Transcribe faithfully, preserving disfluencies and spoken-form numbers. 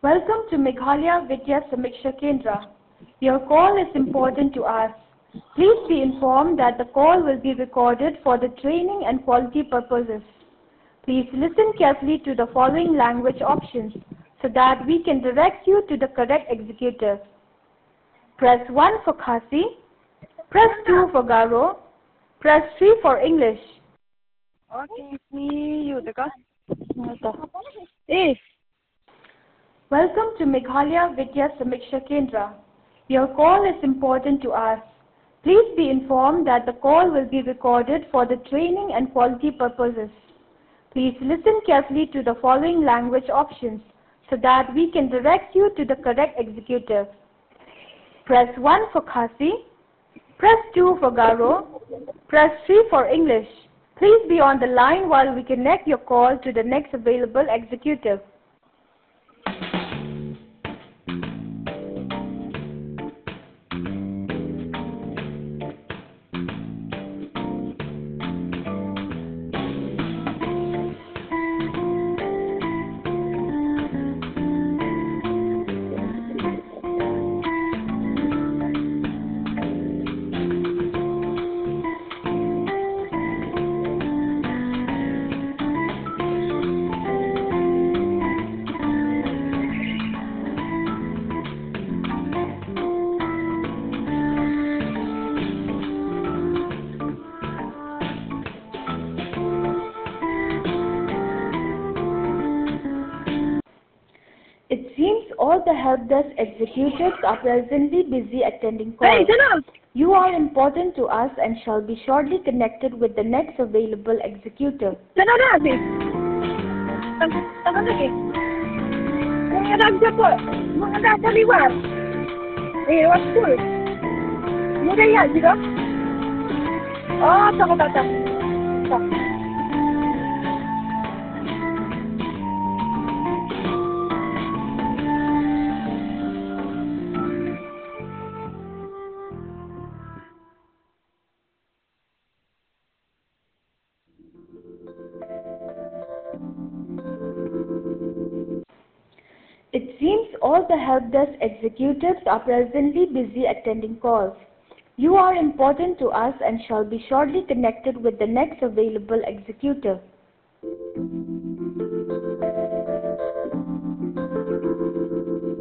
Welcome to Meghalaya Vidya Samiksha Kendra. Your call is important to us. Please be informed that the call will be recorded for the training and quality purposes. Please listen carefully to the following language options so that we can direct you to the correct executive. Press one for Khasi, press two for Garo, press three for English. Okay, see you, Taka. If Welcome to Meghalaya Vidya Samiksha Kendra. Your call is important to us. Please be informed that the call will be recorded for the training and quality purposes. Please listen carefully to the following language options so that we can direct you to the correct executive. Press one for Khasi, press two for Garo, press three for English. Please be on the line while we connect your call to the next available executive. It seems all the help desk executives are presently busy attending calls. Hey, Janab! You are important to us and shall be shortly connected with the next available executive. Janab na lagi. Tangan lagi. Menghadap siapa? Menghadap dari luar. Eh, waktu. Mudah ya juga. Oh, tak tak tak. Tak. It seems all the help desk executives are presently busy attending calls. You are important to us and shall be shortly connected with the next available executive.